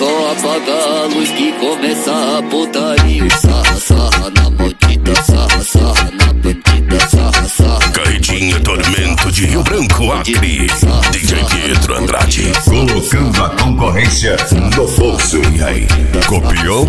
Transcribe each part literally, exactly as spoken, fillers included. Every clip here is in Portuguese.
só apagar a luz que começa a putaria. Sarra, sarra na maldita, sarra, sarra na bandida, sarra, sarra. Carretinha Tormento de Rio Branco, Acre. D J Pietro Andrade. Colocando a concorrência no bolso. E aí, copiou?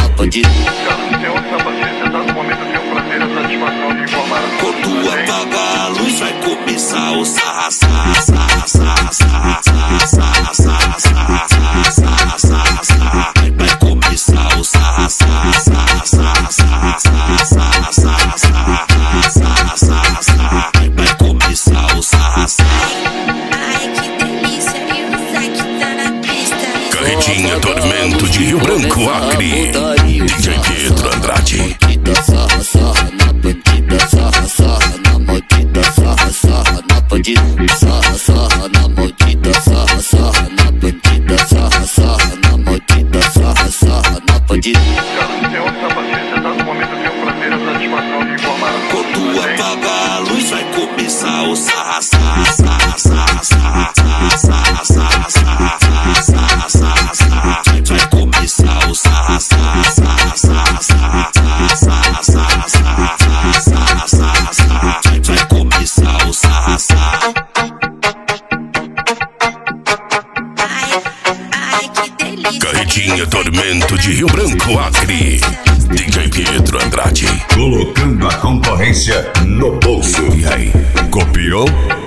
Quando apagar a luz vai começar o sarra, sarra, sarra, sarra, sarra, sarra, sarra, sarra, sarra, sarra, sarra. Vai começar o sarra, sarra, sarra, sarra, sarra, sarra, sarra, sarra, sarra, sarra, sarra. Vai começar o sarra, sarra. Ai, que delícia, e o Zack tá na pista. Carretinha Tormento de Rio Branco, Acre. D J Pietro Andrade. Sarra, sarra na bandida, sarra, sarra na maldita, sarra, sarra na bandida, sarra, sarra na maldita, sarra, sarra na bandida, sarra, sarra na maldita, sarra, sarra na bandida. Quando apagar a luz vai começar o sarra, sarra, sarra, sarra, sarra, sarra, sarra, sarra, sarra, sarra, sarra. Vai começar o sarra, sarra, sarra, sarra, sarra, sarra, sarra, sarra, sarra, sarra, sarra. Vai começar o sarra, sarra. Ai, ai, que delícia. Carretinha Tormento de Rio Branco, Acre. D J Pietro Andrade. Colocando a concorrência no bolso. E aí, copiou?